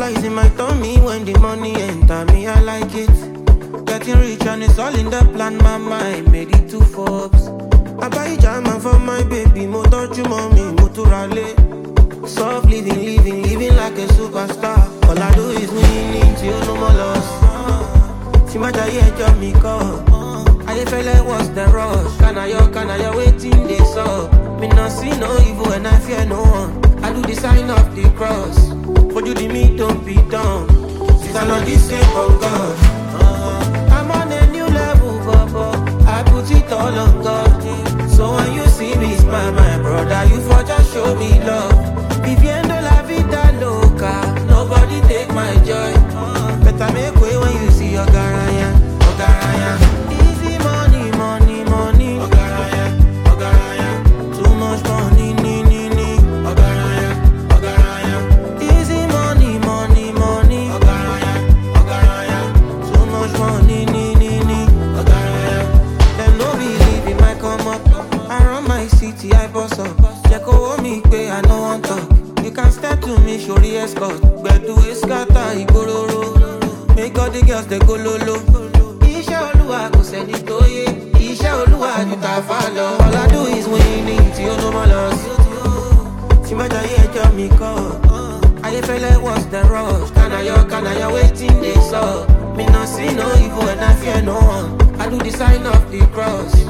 Butterflies in my tummy when the money enter me, I like it. Getting rich and it's all in the plan, my mind made it to Forbes. I buy jama for my baby, mo touch you mommy, mo to rally. Soft living like a superstar. All I do is winning till no more loss. See my giant job me call. I feel like what's the rush? Can I waiting this up? Me not see no evil and I fear no one. I do the sign of the cross. For you the me don't be done. Since I know this same of God. I'm on a new level, Baba. I put it all on God. So when you see me smile, my brother, you for just show me love. Viviendo la vida loca, nobody take my joy. Better make way when you see your garaya, Easy money, money, money. Ogaraya. Too much money, ni. Ogaraya. Easy money, money, money. Ogaraya. Too much money, ni. Ogaraya. Them no believe in my come up. I run my city, I boss up. Jeko me pay, I no want talk. You can step to me, show the escort. But do it scatter, igororo. Make all the girls they go lolo. Isha Oluwa kò sẹ́ni tó yé. Isha Oluwa ju ta fa lọ. All I do is winning till no more loss. Tí má jayé ẹjọ́ mi kọ́. Ayé fẹ́lẹ́ what's the rush? Kànáyọ̀ waiting they saw. Me not see no evil and I fear no one. I do the sign of the cross.